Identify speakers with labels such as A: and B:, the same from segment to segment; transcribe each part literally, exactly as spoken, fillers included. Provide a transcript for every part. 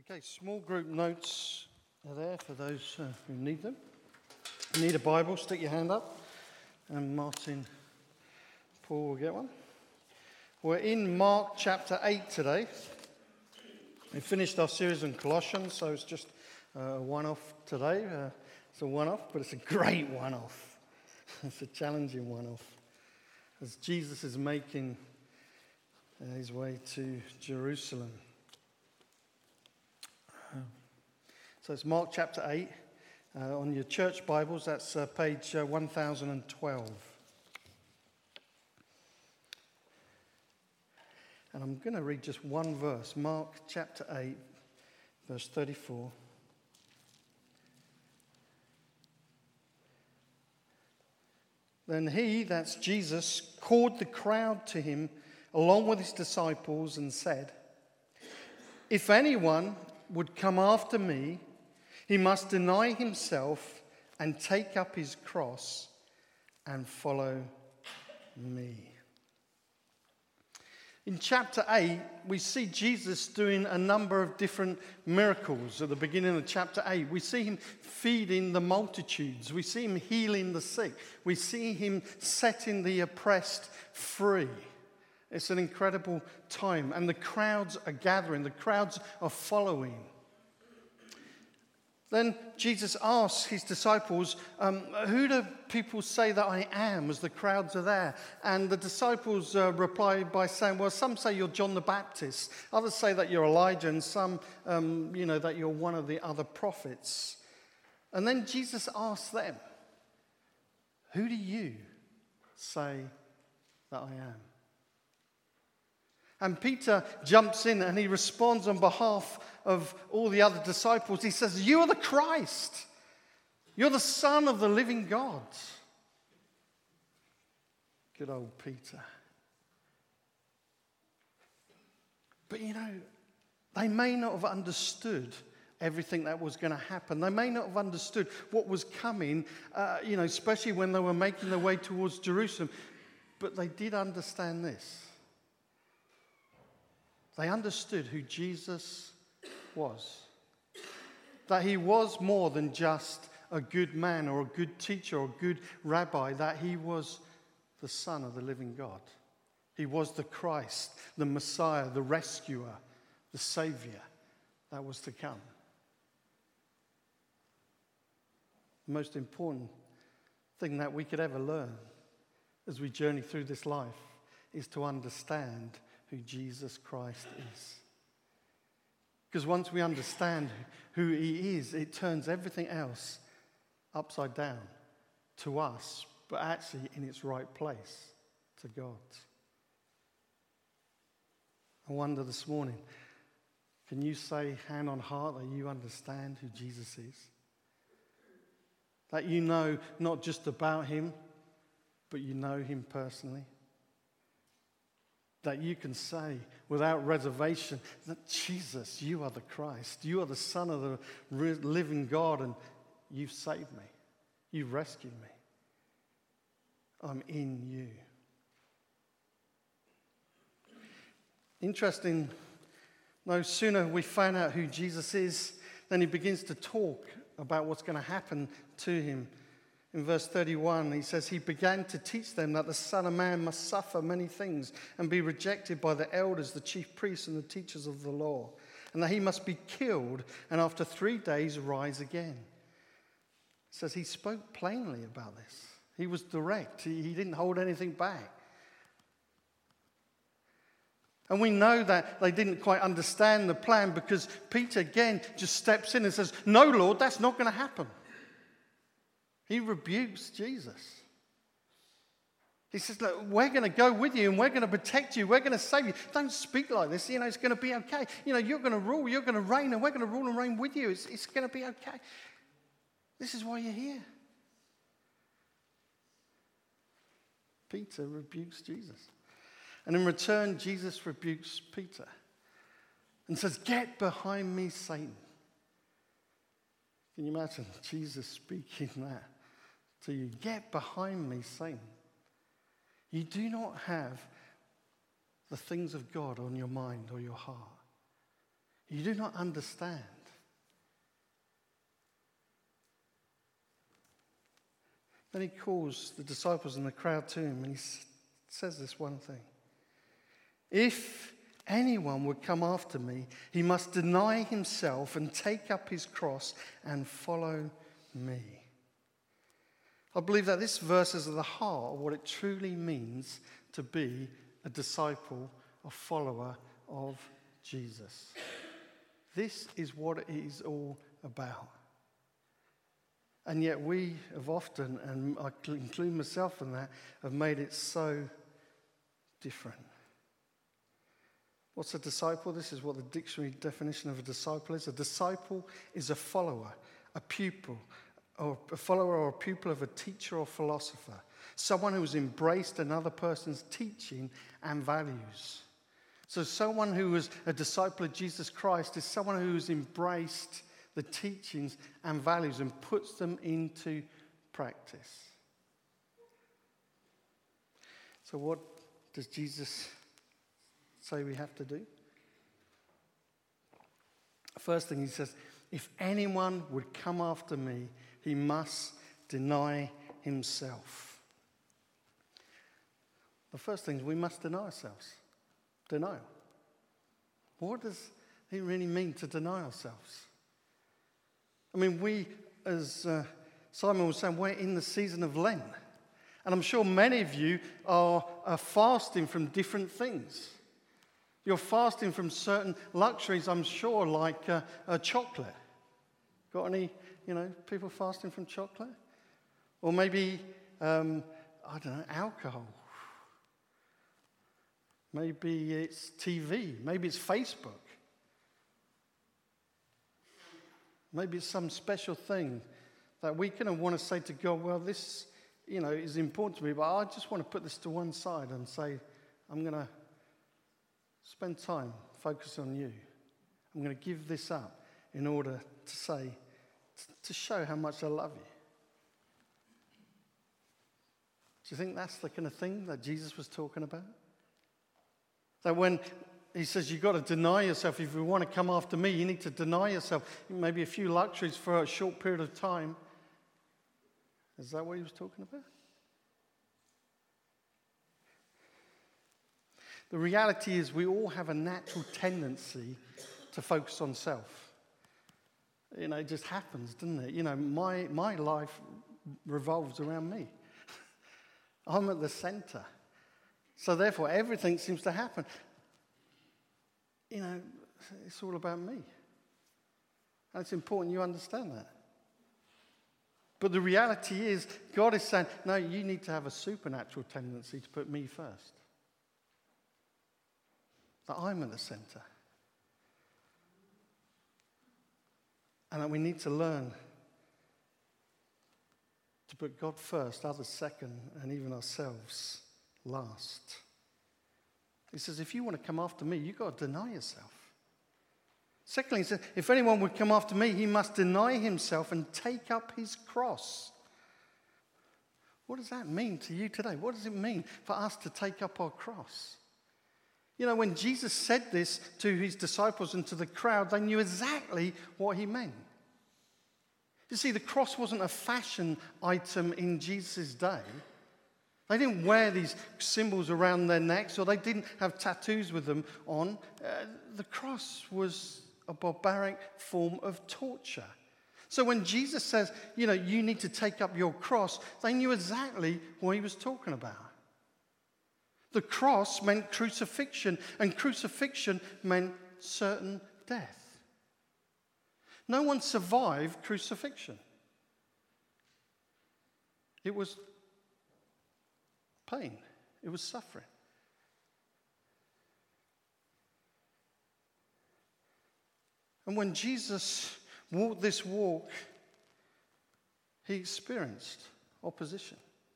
A: Okay, small group notes are there for those uh, who need them. If you need a Bible, stick your hand up, and Martin, Paul will get one. We're in Mark chapter eight today. We finished our series on Colossians, so it's just uh, a one-off today. Uh, it's a one-off, but it's a great one-off. It's a challenging one-off. As Jesus is making uh, his way to Jerusalem. So it's Mark chapter eight. Uh, on your church Bibles, that's uh, page uh, one thousand twelve. And I'm going to read just one verse. Mark chapter eight, verse thirty-four. Then he, that's Jesus, called the crowd to him along with his disciples and said, "If anyone would come after me, he must deny himself and take up his cross and follow me." In chapter eight, we see Jesus doing a number of different miracles at the beginning of chapter eight. We see him feeding the multitudes. We see him healing the sick. We see him setting the oppressed free. It's an incredible time, and the crowds are gathering. The crowds are following. Then Jesus asks his disciples, um, who do people say that I am, as the crowds are there? And the disciples uh, reply by saying, well, some say you're John the Baptist. Others say that you're Elijah, and some, um, you know, that you're one of the other prophets. And then Jesus asks them, who do you say that I am? And Peter jumps in and he responds on behalf of all the other disciples. He says, "You are the Christ. You're the Son of the living God." Good old Peter. But you know, they may not have understood everything that was going to happen. They may not have understood what was coming, uh, you know, especially when they were making their way towards Jerusalem. But they did understand this. They understood who Jesus was. That he was more than just a good man or a good teacher or a good rabbi. That he was the Son of the living God. He was the Christ, the Messiah, the rescuer, the Savior that was to come. The most important thing that we could ever learn as we journey through this life is to understand who Jesus Christ is. Because once we understand who he is, it turns everything else upside down to us, but actually in its right place to God. I wonder this morning, can you say hand on heart that you understand who Jesus is? That you know not just about him, but you know him personally? That you can say without reservation that Jesus, you are the Christ. You are the Son of the living God, and you've saved me. You've rescued me. I'm in you. Interesting, no sooner we find out who Jesus is, then he begins to talk about what's going to happen to him. In verse thirty-one, he says, he began to teach them that the Son of Man must suffer many things and be rejected by the elders, the chief priests, and the teachers of the law, and that he must be killed and after three days rise again. It says he spoke plainly about this. He was direct. He, he didn't hold anything back. And we know that they didn't quite understand the plan because Peter again just steps in and says, "No, Lord, that's not going to happen." He rebukes Jesus. He says, "Look, we're going to go with you and we're going to protect you. We're going to save you. Don't speak like this. You know, it's going to be okay. You know, you're going to rule. You're going to reign, and we're going to rule and reign with you. It's, it's going to be okay. This is why you're here." Peter rebukes Jesus. And in return, Jesus rebukes Peter and says, "Get behind me, Satan." Can you imagine Jesus speaking that to you? Get behind me, Satan. You do not have the things of God on your mind or your heart. You do not understand. Then he calls the disciples and the crowd to him, and he says this one thing. If anyone would come after me, he must deny himself and take up his cross and follow me. I believe that this verse is at the heart of what it truly means to be a disciple, a follower of Jesus. This is what it is all about. And yet we have often, and I include myself in that, have made it so different. What's a disciple? This is what the dictionary definition of a disciple is. A disciple is a follower, a pupil, or a follower or a pupil of a teacher or philosopher. Someone who has embraced another person's teaching and values. So someone who is a disciple of Jesus Christ is someone who has embraced the teachings and values and puts them into practice. So what does Jesus say we have to do? First thing he says, if anyone would come after me, he must deny himself. The first thing is we must deny ourselves. Denial. What does it really mean to deny ourselves? I mean, we, as uh, Simon was saying, we're in the season of Lent. And I'm sure many of you are, are fasting from different things. You're fasting from certain luxuries, I'm sure, like uh, uh, chocolate. Got any, you know, people fasting from chocolate? Or maybe, um, I don't know, alcohol. Maybe it's T V. Maybe it's Facebook. Maybe it's some special thing that we kind of want to say to God, well, this, you know, is important to me, but I just want to put this to one side and say, I'm going to spend time focusing on you. I'm going to give this up in order to say, to show how much I love you. Do you think that's the kind of thing that Jesus was talking about? That when he says you've got to deny yourself, if you want to come after me, you need to deny yourself. Maybe a few luxuries for a short period of time. Is that what he was talking about? The reality is we all have a natural tendency to focus on self. You know, it just happens, doesn't it? You know, my, my life revolves around me. I'm at the center. So therefore, everything seems to happen. You know, it's all about me. And it's important you understand that. But the reality is, God is saying, no, you need to have a supernatural tendency to put me first. That I'm at the center. And that we need to learn to put God first, others second, and even ourselves last. He says, if you want to come after me, you've got to deny yourself. Secondly, he says, if anyone would come after me, he must deny himself and take up his cross. What does that mean to you today? What does it mean for us to take up our cross? You know, when Jesus said this to his disciples and to the crowd, they knew exactly what he meant. You see, the cross wasn't a fashion item in Jesus' day. They didn't wear these symbols around their necks, or they didn't have tattoos with them on. Uh, the cross was a barbaric form of torture. So when Jesus says, you know, you need to take up your cross, they knew exactly what he was talking about. The cross meant crucifixion, and crucifixion meant certain death. No one survived crucifixion. It was pain. It was suffering. And when Jesus walked this walk, he experienced opposition.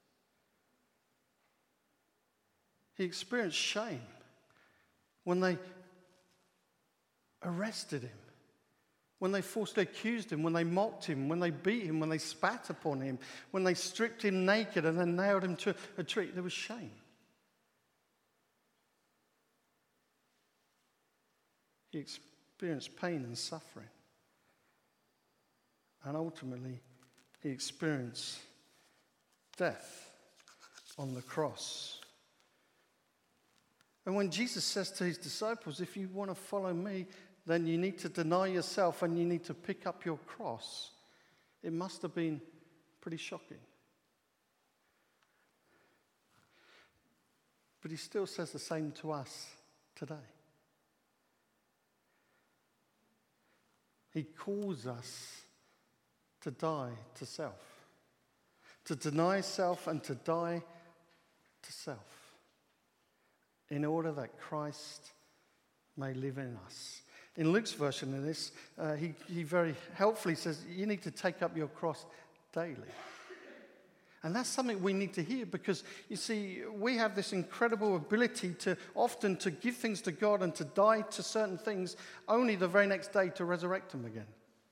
A: He experienced shame when they arrested him, when they falsely accused him, when they mocked him, when they beat him, when they spat upon him, when they stripped him naked and then nailed him to a tree. There was shame. He experienced pain and suffering. And ultimately, he experienced death on the cross. And when Jesus says to his disciples, if you want to follow me, then you need to deny yourself and you need to pick up your cross, it must have been pretty shocking. But he still says the same to us today. He calls us to die to self, to deny self and to die to self, in order that Christ may live in us. In Luke's version of this, uh, he, he very helpfully says, you need to take up your cross daily. And that's something we need to hear, because, you see, we have this incredible ability to often to give things to God and to die to certain things, only the very next day to resurrect them again.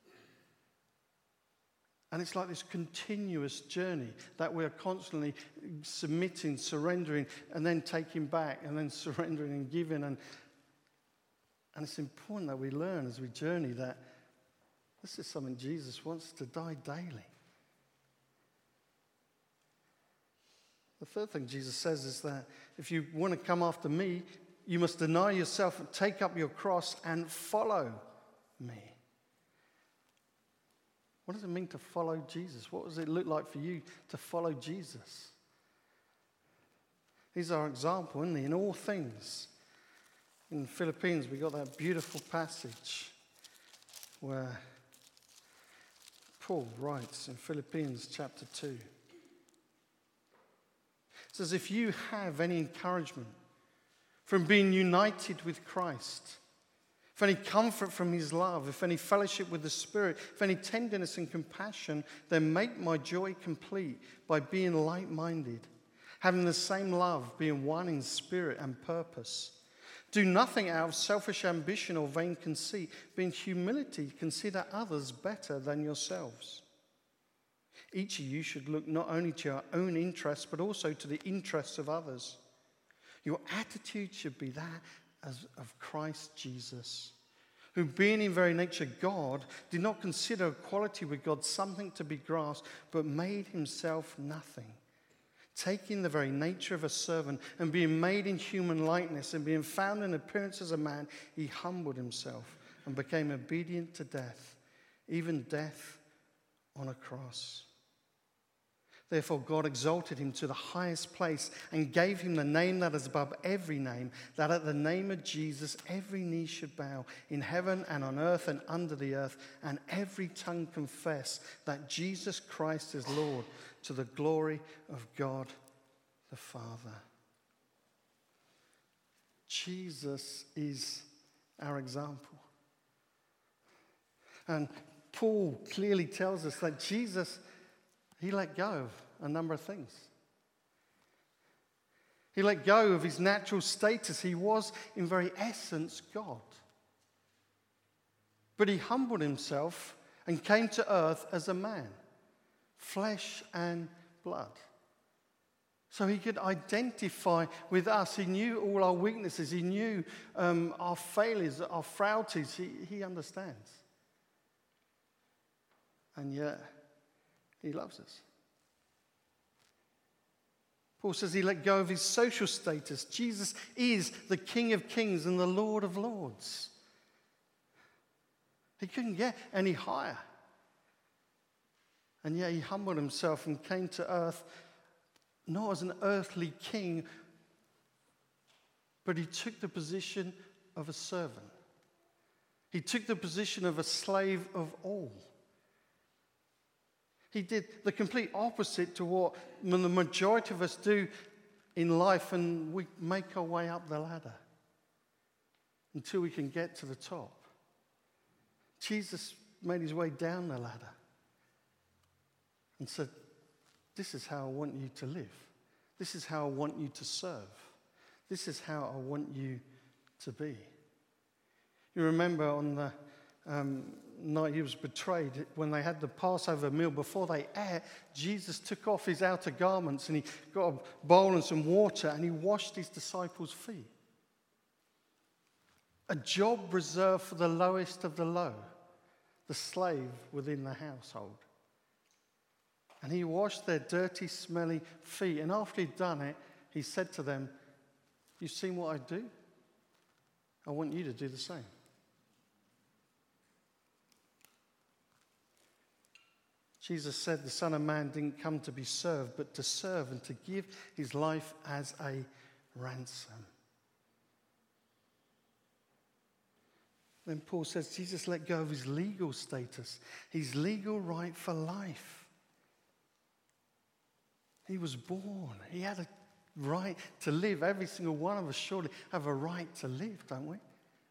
A: And it's like this continuous journey that we're constantly submitting, surrendering, and then taking back, and then surrendering and giving. And, and it's important that we learn as we journey that this is something Jesus wants to die daily. The third thing Jesus says is that if you want to come after me, you must deny yourself and take up your cross and follow me. What does it mean to follow Jesus? What does it look like for you to follow Jesus? He's our example, isn't he, in all things. In Philippians, we got that beautiful passage where Paul writes in Philippians chapter two. It says, if you have any encouragement from being united with Christ, if any comfort from his love, if any fellowship with the Spirit, if any tenderness and compassion, then make my joy complete by being like-minded, having the same love, being one in spirit and purpose. Do nothing out of selfish ambition or vain conceit, but in humility consider others better than yourselves. Each of you should look not only to your own interests, but also to the interests of others. Your attitude should be that as of Christ Jesus, who being in very nature God, did not consider equality with God something to be grasped, but made himself nothing, taking the very nature of a servant, and being made in human likeness, and being found in appearance as a man, he humbled himself and became obedient to death, even death on a cross. Therefore, God exalted him to the highest place and gave him the name that is above every name, that at the name of Jesus every knee should bow in heaven and on earth and under the earth, and every tongue confess that Jesus Christ is Lord, to the glory of God the Father. Jesus is our example. And Paul clearly tells us that Jesus, he let go of a number of things. He let go of his natural status. He was, in very essence, God. But he humbled himself and came to earth as a man, flesh and blood. So he could identify with us. He knew all our weaknesses. He knew um, our failures, our frailties. He, he understands. And yet, he loves us. Paul says he let go of his social status. Jesus is the King of Kings and the Lord of Lords. He couldn't get any higher. And yet he humbled himself and came to earth not as an earthly king, but he took the position of a servant. He took the position of a slave of all. He did the complete opposite to what the majority of us do in life, and we make our way up the ladder until we can get to the top. Jesus made his way down the ladder and said, this is how I want you to live. This is how I want you to serve. This is how I want you to be. You remember on the um, night he was betrayed, when they had the Passover meal, before they ate, Jesus took off his outer garments and he got a bowl and some water and he washed his disciples' feet. A job reserved for the lowest of the low, the slave within the household. And he washed their dirty, smelly feet. And after he'd done it, he said to them, "You've seen what I do? I want you to do the same." Jesus said the Son of Man didn't come to be served, but to serve and to give his life as a ransom. Then Paul says Jesus let go of his legal status, his legal right for life. He was born. He had a right to live. Every single one of us surely have a right to live, don't we?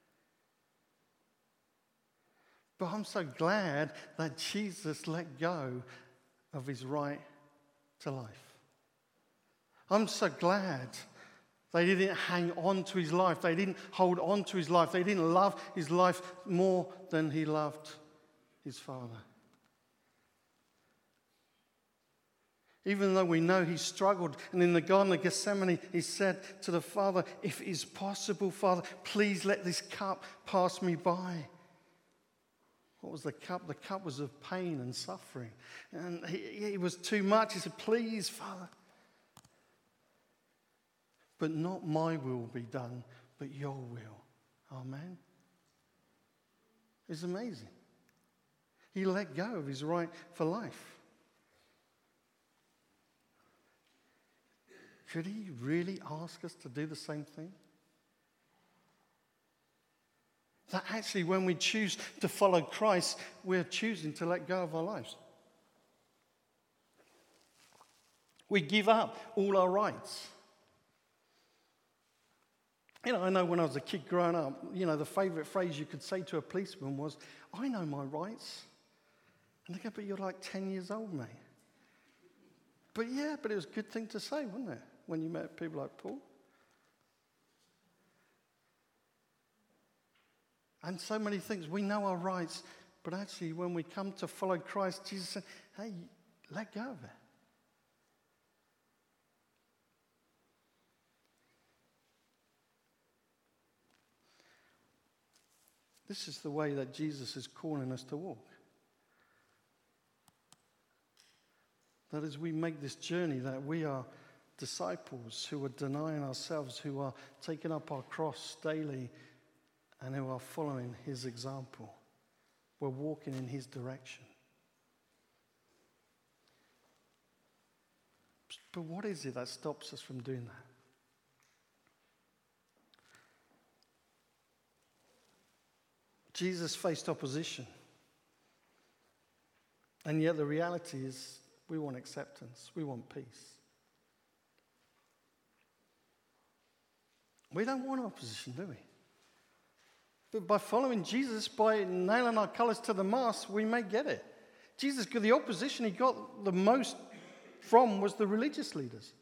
A: But I'm so glad that Jesus let go of his right to life. I'm so glad they didn't hang on to his life. They didn't hold on to his life. They didn't love his life more than he loved his Father. Even though we know he struggled, and in the Garden of Gethsemane, he said to the Father, "If it is possible, Father, please let this cup pass me by." What was the cup? The cup was of pain and suffering. And it was too much. He said, "Please, Father. But not my will be done, but your will." Amen. It's amazing. He let go of his right for life. Could he really ask us to do the same thing? That actually when we choose to follow Christ, we're choosing to let go of our lives. We give up all our rights. You know, I know when I was a kid growing up, you know, the favourite phrase you could say to a policeman was, "I know my rights." And they go, "But you're like ten years old, mate." But yeah, but it was a good thing to say, wasn't it? When you met people like Paul. And so many things. We know our rights, but actually when we come to follow Christ, Jesus said, "Hey, let go of it." This is the way that Jesus is calling us to walk. That as we make this journey, that we are disciples who are denying ourselves, who are taking up our cross daily, and who are following his example. We're walking in his direction. But what is it that stops us from doing that? Jesus faced opposition. And yet the reality is we want acceptance. We want peace. We don't want opposition, do we? But by following Jesus, by nailing our colours to the mast, we may get it. Jesus, the opposition he got the most from was the religious leaders.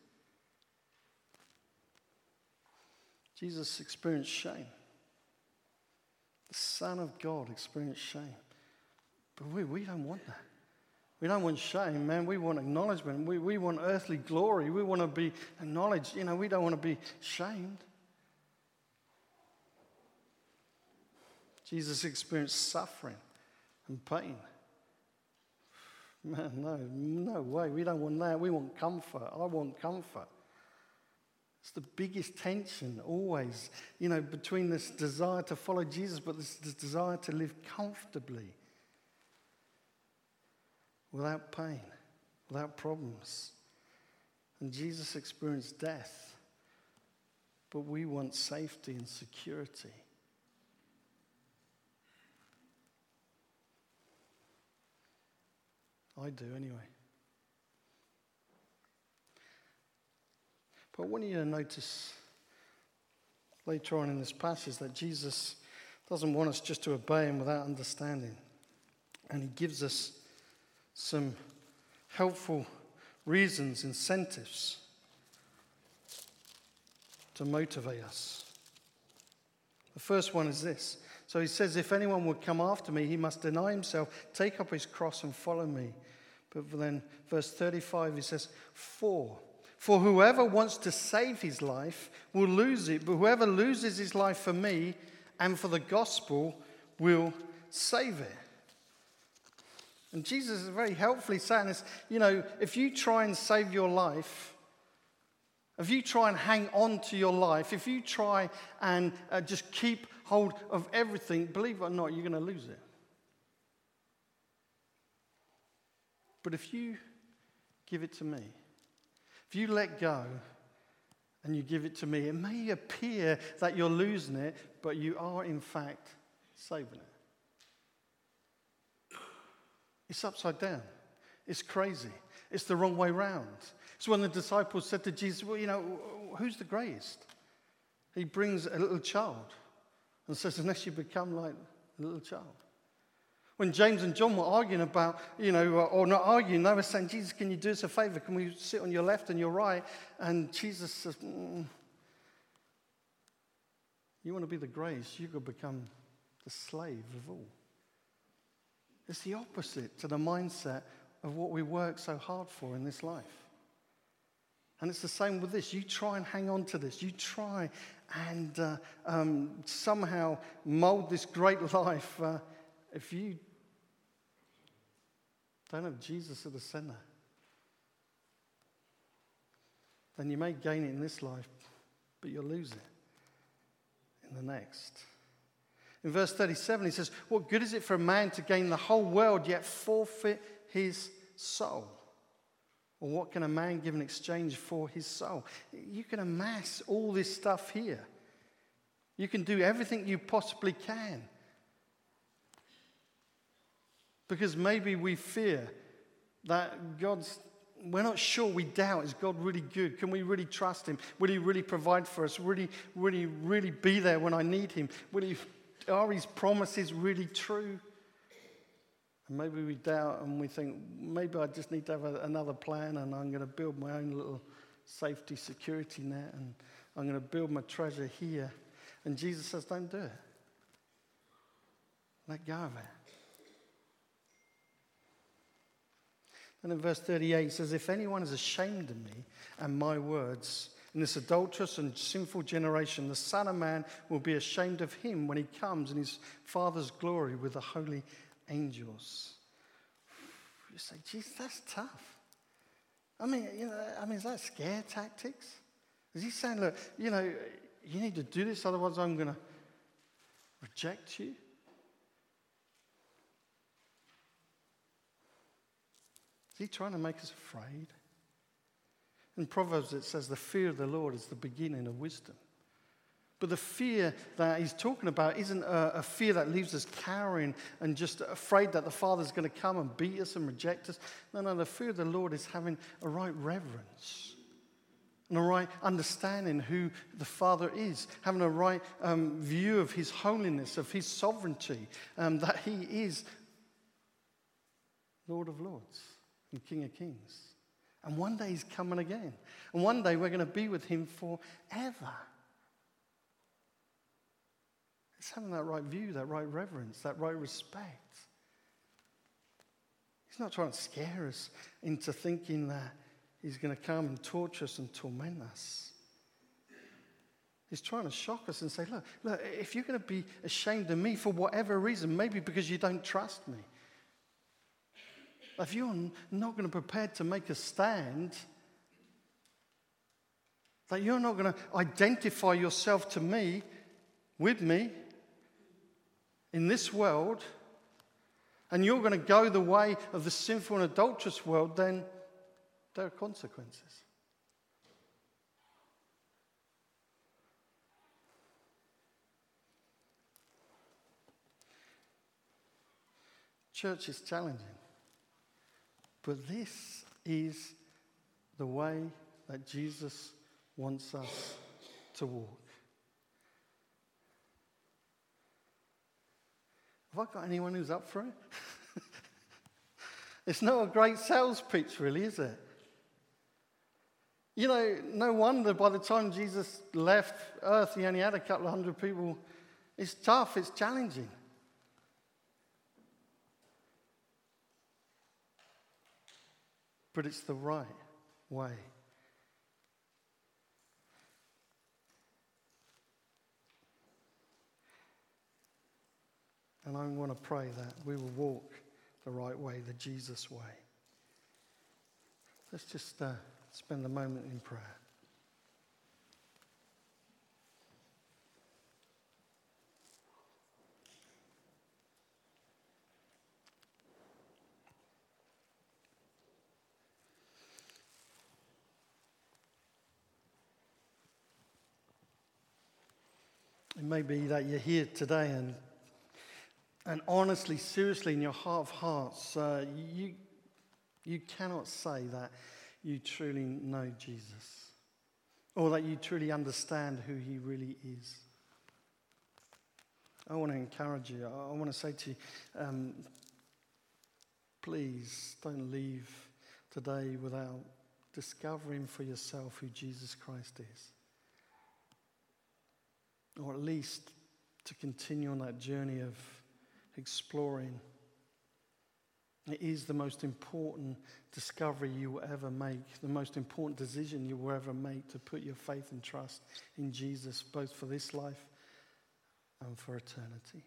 A: Jesus experienced shame. The Son of God experienced shame. But we, we don't want that. We don't want shame, man. We want acknowledgement. We, we want earthly glory. We want to be acknowledged. You know, we don't want to be shamed. Jesus experienced suffering and pain. Man, no, no way. We don't want that. We want comfort. I want comfort. It's the biggest tension always, you know, between this desire to follow Jesus, but this, this desire to live comfortably, without pain, without problems. And Jesus experienced death, but we want safety and security. I do anyway. But I want you to notice later on in this passage that Jesus doesn't want us just to obey him without understanding. And he gives us some helpful reasons, incentives to motivate us. The first one is this. So he says, if anyone would come after me, he must deny himself, take up his cross and follow me. But then verse thirty-five, he says, For, for whoever wants to save his life will lose it, but whoever loses his life for me and for the gospel will save it. And Jesus is very helpfully saying this, you know, if you try and save your life, if you try and hang on to your life, if you try and uh, just keep hold of everything, believe it or not, you're going to lose it. But if you give it to me, if you let go and you give it to me, it may appear that you're losing it, but you are in fact saving it. It's upside down. It's crazy. It's the wrong way round. It's when the disciples said to Jesus, well, you know, who's the greatest? He brings a little child and says, unless you become like a little child. When James and John were arguing about, you know, or not arguing, they were saying, Jesus, can you do us a favor? Can we sit on your left and your right? And Jesus says, mm, you want to be the greatest, you've got to become the slave of all. It's the opposite to the mindset of what we work so hard for in this life. And it's the same with this. You try and hang on to this. You try and uh, um, somehow mold this great life. Uh, if you don't have Jesus at the center, then you may gain it in this life, but you'll lose it in the next. In verse thirty-seven, he says, what good is it for a man to gain the whole world yet forfeit his soul? Or what can a man give in exchange for his soul? You can amass all this stuff here. You can do everything you possibly can. Because maybe we fear that God's, we're not sure, we doubt, is God really good? Can we really trust him? Will he really provide for us? Will he really, really be there when I need him? Will he... Are his promises really true? And maybe we doubt and we think, maybe I just need to have a, another plan and I'm going to build my own little safety security net and I'm going to build my treasure here. And Jesus says, don't do it. Let go of it. And in verse thirty-eight, it says, if anyone is ashamed of me and my words, in this adulterous and sinful generation, the Son of Man will be ashamed of him when he comes in his Father's glory with the holy angels. You say, Jesus, that's tough. I mean, you know, I mean, is that scare tactics? Is he saying, look, you know, you need to do this, otherwise I'm going to reject you? Is he trying to make us afraid? In Proverbs it says the fear of the Lord is the beginning of wisdom. But the fear that he's talking about isn't a, a fear that leaves us cowering and just afraid that the Father's going to come and beat us and reject us. No, no, the fear of the Lord is having a right reverence and a right understanding who the Father is, having a right um, view of his holiness, of his sovereignty, um, that he is Lord of Lords and King of Kings. And one day he's coming again. And one day we're going to be with him forever. It's having that right view, that right reverence, that right respect. He's not trying to scare us into thinking that he's going to come and torture us and torment us. He's trying to shock us and say, look, look, if you're going to be ashamed of me for whatever reason, maybe because you don't trust me, if you're not going to be prepared to make a stand, that you're not going to identify yourself to me, with me, in this world, and you're going to go the way of the sinful and adulterous world, then there are consequences. Church is challenging. But this is the way that Jesus wants us to walk. Have I got anyone who's up for it? It's not a great sales pitch, really, is it? You know, no wonder by the time Jesus left earth, he only had a couple of hundred people. It's tough, it's challenging. But it's the right way. And I want to pray that we will walk the right way, the Jesus way. Let's just uh, spend a moment in prayer. It may be that you're here today and and honestly, seriously, in your heart of hearts, uh, you, you cannot say that you truly know Jesus or that you truly understand who he really is. I want to encourage you. I want to say to you, um, please don't leave today without discovering for yourself who Jesus Christ is. Or at least to continue on that journey of exploring. It is the most important discovery you will ever make, the most important decision you will ever make, to put your faith and trust in Jesus, both for this life and for eternity.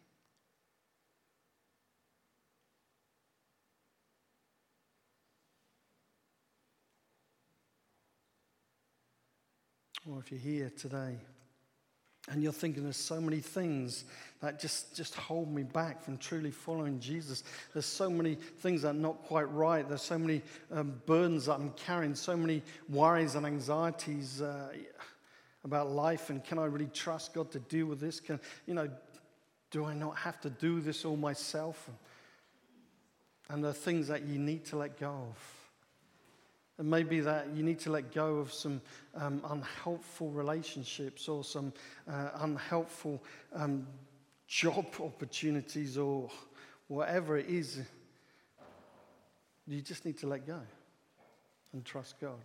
A: Or if you're here today and you're thinking there's so many things that just, just hold me back from truly following Jesus. There's so many things that are not quite right. There's so many um, burdens that I'm carrying, so many worries and anxieties uh, about life. And can I really trust God to deal with this? Can, you know, do I not have to do this all myself? And, and there are things that you need to let go of. And maybe that you need to let go of some um, unhelpful relationships or some uh, unhelpful um, job opportunities or whatever it is. You just need to let go and trust God.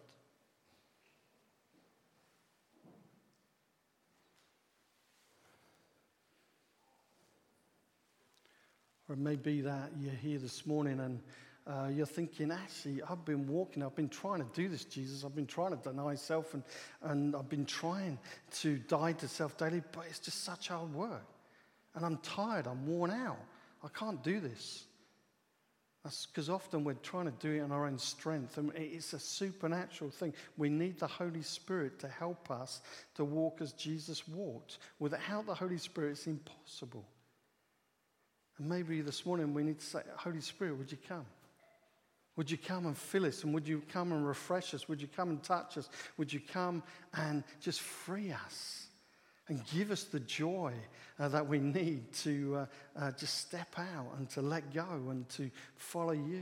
A: Or it may be that you're here this morning and Uh, you're thinking, actually, I've been walking, I've been trying to do this, Jesus. I've been trying to deny self and, and I've been trying to die to self daily, but it's just such hard work. And I'm tired, I'm worn out. I can't do this. That's because often we're trying to do it in our own strength, and it's a supernatural thing. We need the Holy Spirit to help us to walk as Jesus walked. Without the Holy Spirit, it's impossible. And maybe this morning we need to say, Holy Spirit, would you come? Would you come and fill us? And would you come and refresh us? Would you come and touch us? Would you come and just free us and give us the joy uh, that we need to uh, uh, just step out and to let go and to follow you?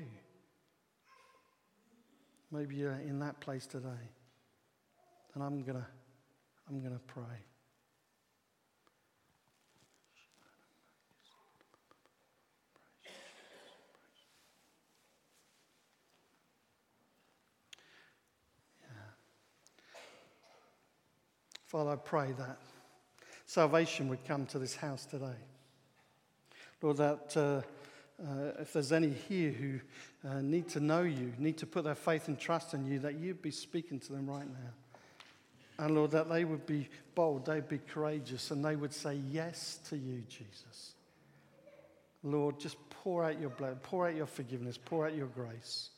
A: Maybe you're in that place today. And I'm gonna, I'm gonna pray. Father, I pray that salvation would come to this house today. Lord, that uh, uh, if there's any here who uh, need to know you, need to put their faith and trust in you, that you'd be speaking to them right now. And Lord, that they would be bold, they'd be courageous, and they would say yes to you, Jesus. Lord, just pour out your blood, pour out your forgiveness, pour out your grace.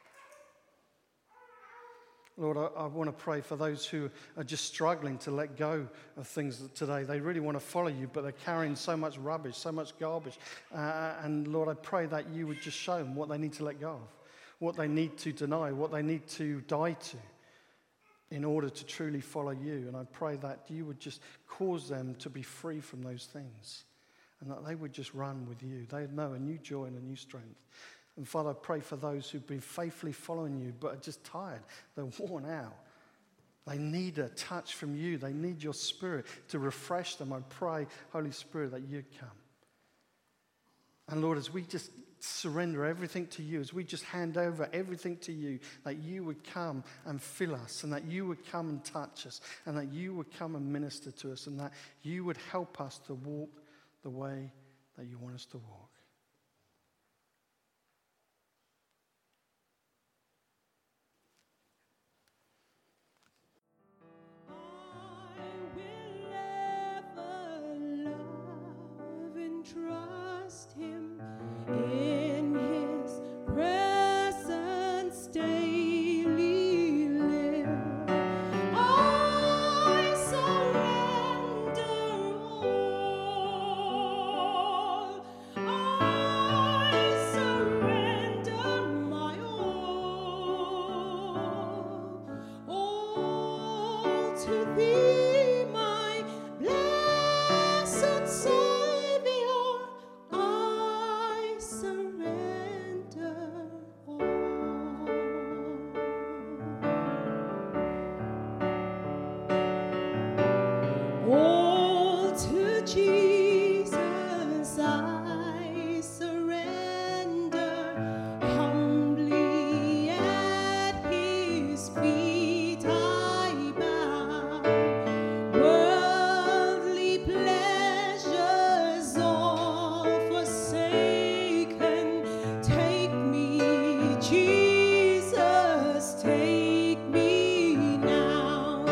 A: Lord, I, I want to pray for those who are just struggling to let go of things today. They really want to follow you, but they're carrying so much rubbish, so much garbage. Uh, and Lord, I pray that you would just show them what they need to let go of, what they need to deny, what they need to die to in order to truly follow you. And I pray that you would just cause them to be free from those things and that they would just run with you. They'd know a new joy and a new strength. And Father, I pray for those who've been faithfully following you but are just tired. They're worn out. They need a touch from you. They need your Spirit to refresh them. I pray, Holy Spirit, that you'd come. And Lord, as we just surrender everything to you, as we just hand over everything to you, that you would come and fill us, and that you would come and touch us, and that you would come and minister to us, and that you would help us to walk the way that you want us to walk.
B: Trust him. thee, my blessed Savior, I surrender all. All to Jesus I surrender, humbly at his feet I bow. Worldly pleasures all forsaken, take me, Jesus, take me now.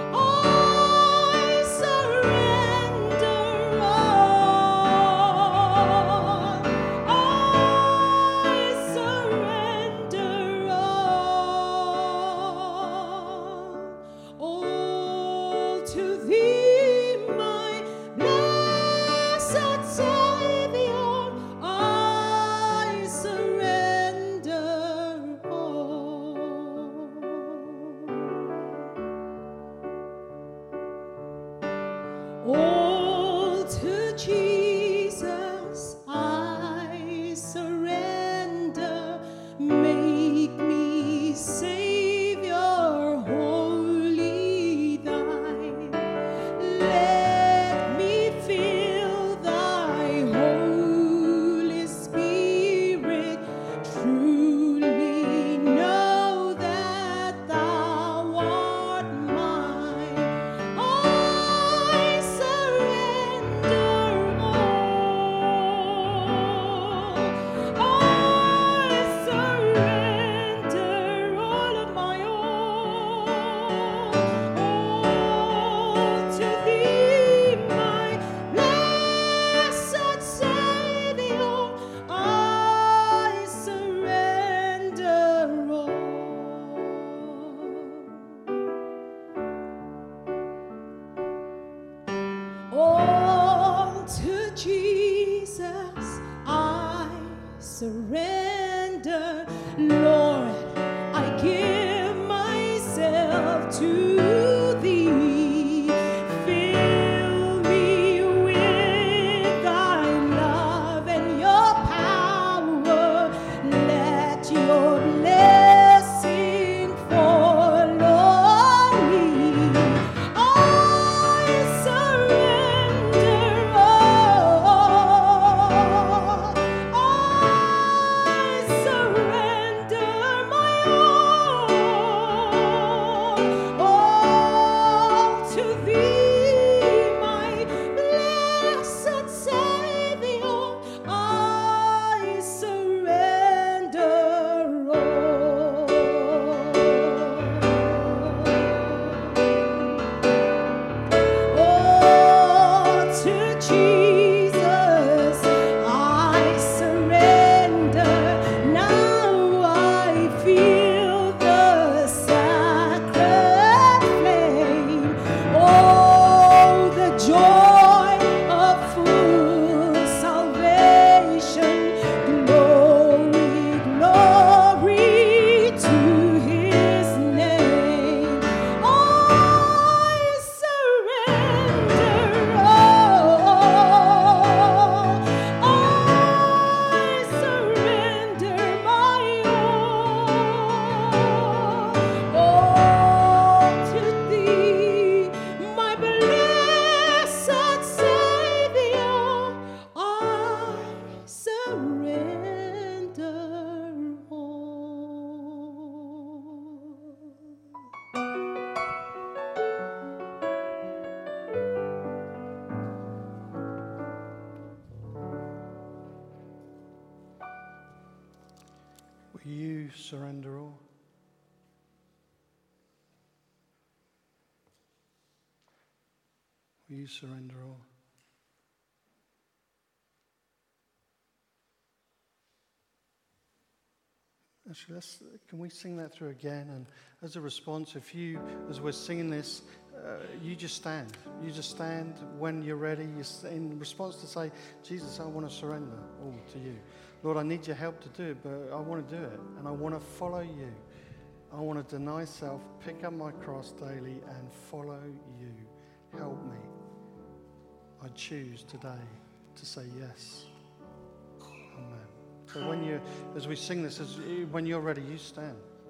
B: I surrender all. I surrender all. All to thee, my blessed Savior, I surrender all. All to Jesus I surrender, make me Savior wholly thine. Let me feel thy Holy Spirit, truly know that thou art mine. I surrender all. I surrender all of my all. All to thee, my blessed Savior, I surrender all. All to Jesus I surrender. Lord, I give myself to thee. Fill me with thy love and your power. Let your blessing fall on me. I surrender all. I surrender my all. All to thee, my blessed Savior, I surrender all. All to Jesus I surrender. Now I feel the sacred flame. Oh, the joy of full salvation. Glory, glory to his name. I surrender all. I surrender my all. All to thee, my blessed Savior, I surrender
A: Will you surrender all? Will you surrender all? Actually, let's, can we sing that through again? And as a response, if you, as we're singing this, uh, you just stand. You just stand when you're ready. You s- in response to say, Jesus, I want to surrender all to you. Lord, I need your help to do it, but I want to do it, and I want to follow you. I want to deny self, pick up my cross daily and follow you. Help me. I choose today to say yes. Amen. So when you, as we sing this, as, when you're ready, you stand.